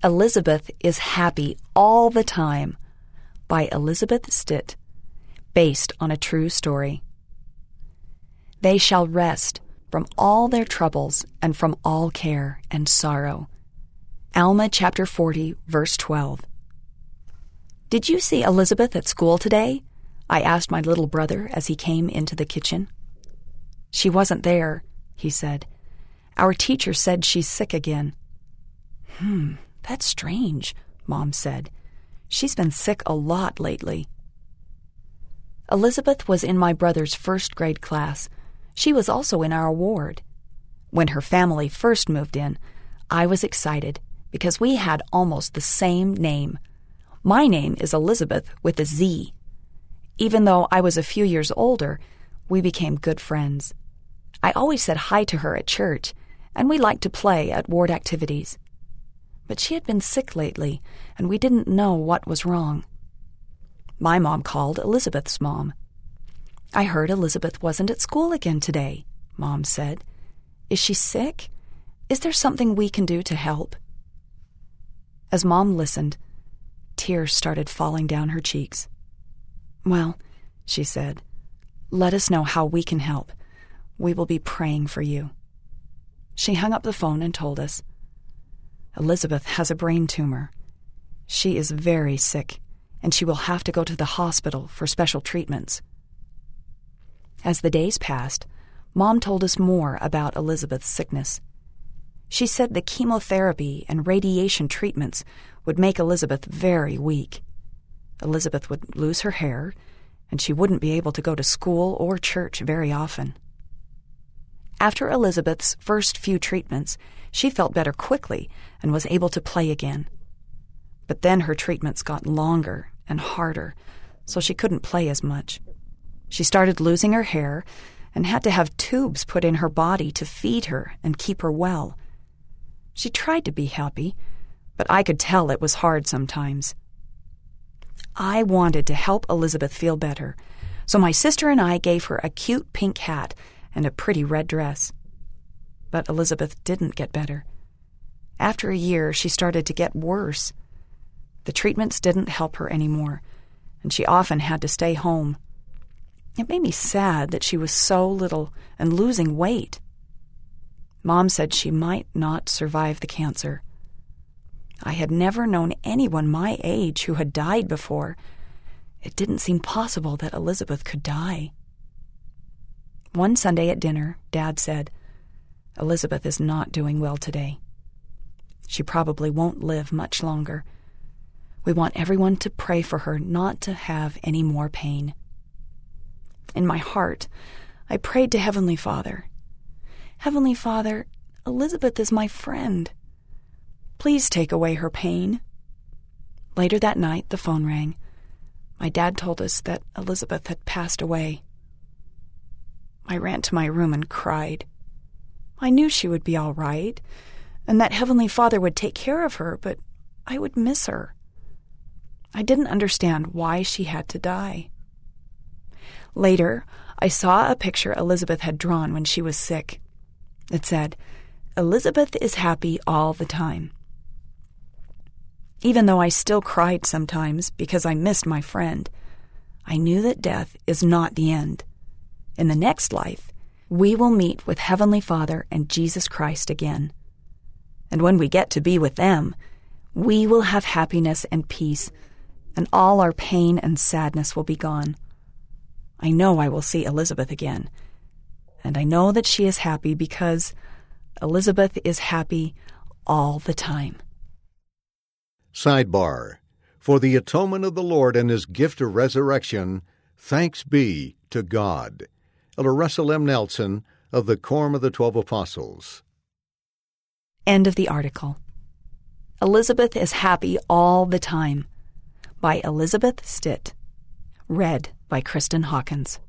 Elizabeth is Happy All the Time by Elizabeth Stitt, based on a true story. They shall rest from all their troubles and from all care and sorrow. Alma chapter 40, verse 12. Did you see Elizabeth at school today? I asked my little brother as he came into the kitchen. She wasn't there, he said. Our teacher said she's sick again. That's strange, Mom said. She's been sick a lot lately. Elizabeth was in my brother's first grade class. She was also in our ward. When her family first moved in, I was excited because we had almost the same name. My name is Elizabeth with a Z. Even though I was a few years older, we became good friends. I always said hi to her at church, and we liked to play at ward activities. But she had been sick lately, and we didn't know what was wrong. My mom called Elizabeth's mom. I heard Elizabeth wasn't at school again today, Mom said. Is she sick? Is there something we can do to help? As Mom listened, tears started falling down her cheeks. Well, she said, let us know how we can help. We will be praying for you. She hung up the phone and told us, Elizabeth has a brain tumor. She is very sick, and she will have to go to the hospital for special treatments. As the days passed, Mom told us more about Elizabeth's sickness. She said the chemotherapy and radiation treatments would make Elizabeth very weak. Elizabeth would lose her hair, and she wouldn't be able to go to school or church very often. After Elizabeth's first few treatments, she felt better quickly and was able to play again. But then her treatments got longer and harder, so she couldn't play as much. She started losing her hair and had to have tubes put in her body to feed her and keep her well. She tried to be happy, but I could tell it was hard sometimes. I wanted to help Elizabeth feel better, so my sister and I gave her a cute pink hat and a pretty red dress. But Elizabeth didn't get better. After a year, she started to get worse. The treatments didn't help her anymore, and she often had to stay home. It made me sad that she was so little and losing weight. Mom said she might not survive the cancer. I had never known anyone my age who had died before. It didn't seem possible that Elizabeth could die. One Sunday at dinner, Dad said, Elizabeth is not doing well today. She probably won't live much longer. We want everyone to pray for her not to have any more pain. In my heart, I prayed to Heavenly Father. Heavenly Father, Elizabeth is my friend. Please take away her pain. Later that night, the phone rang. My dad told us that Elizabeth had passed away. I ran to my room and cried. I knew she would be all right, and that Heavenly Father would take care of her, but I would miss her. I didn't understand why she had to die. Later, I saw a picture Elizabeth had drawn when she was sick. It said, Elizabeth is happy all the time. Even though I still cried sometimes because I missed my friend, I knew that death is not the end. In the next life, we will meet with Heavenly Father and Jesus Christ again. And when we get to be with them, we will have happiness and peace, and all our pain and sadness will be gone. I know I will see Elizabeth again, and I know that she is happy because Elizabeth is happy all the time. Sidebar. For the atonement of the Lord and His gift of resurrection, thanks be to God. Elder Russell M. Nelson of the Quorum of the 12 Apostles. End of the article. Elizabeth is Happy All the Time by Elizabeth Stitt. Read by Kristen Hawkins.